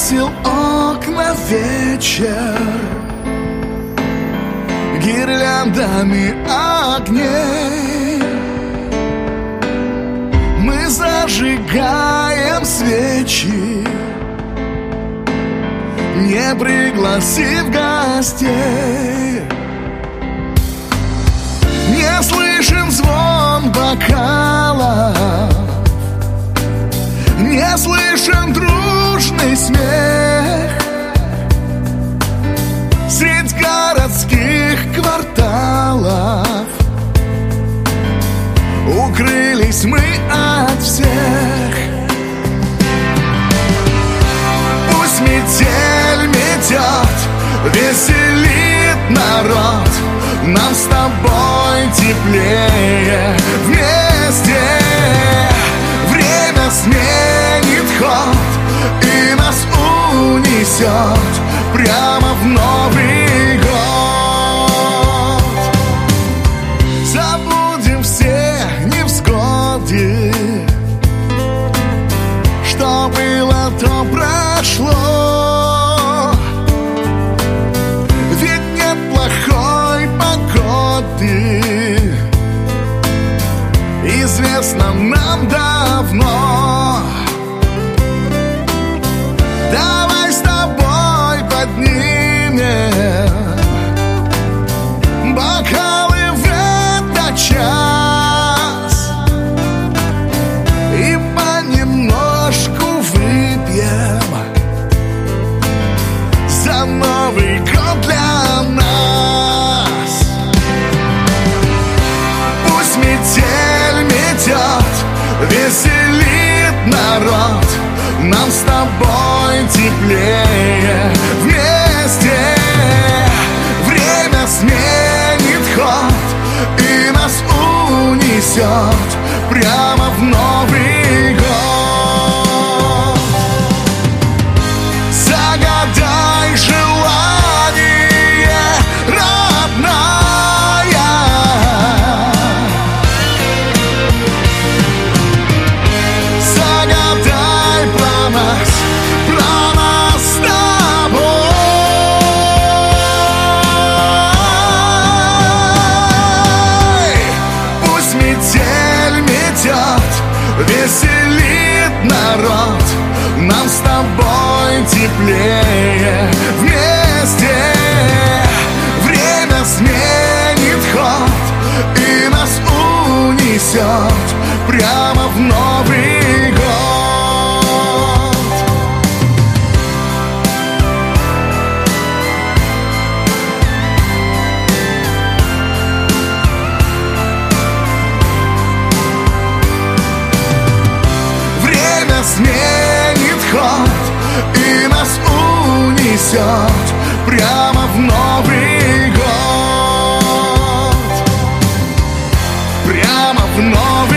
украсил окна вечер гирляндами огней. Мы зажигаем свечи, не пригласив гостей. Не слышен звон бокалов, не слышен дружный смех. Средь городских кварталов укрылись мы от всех. Пусть метель метет, веселит народ, нам с тобой теплее вместе. Время сменит ход и нас унесет прямо в Новый год. Забудем все невзгоды, что было, то прошло. Ведь нет плохой погоды, известно нам давно. Давай с тобой поднимем бокалы в этот час и понемножку выпьем за Новый год для нас. Пусть метель метет, веселит народ, нам с тобой теплее вместе. Время сменит ход и нас унесет прямо в Новый год. Загадай желание, родная, загадай про нас с тобой. Пусть метель метет, веселит народ, нам с тобой теплее вместе. Время сменит ход и нас унесет прямо в Новый год. Время сменит ход и нас унесет прямо в Новый год. Прямо в Новый год.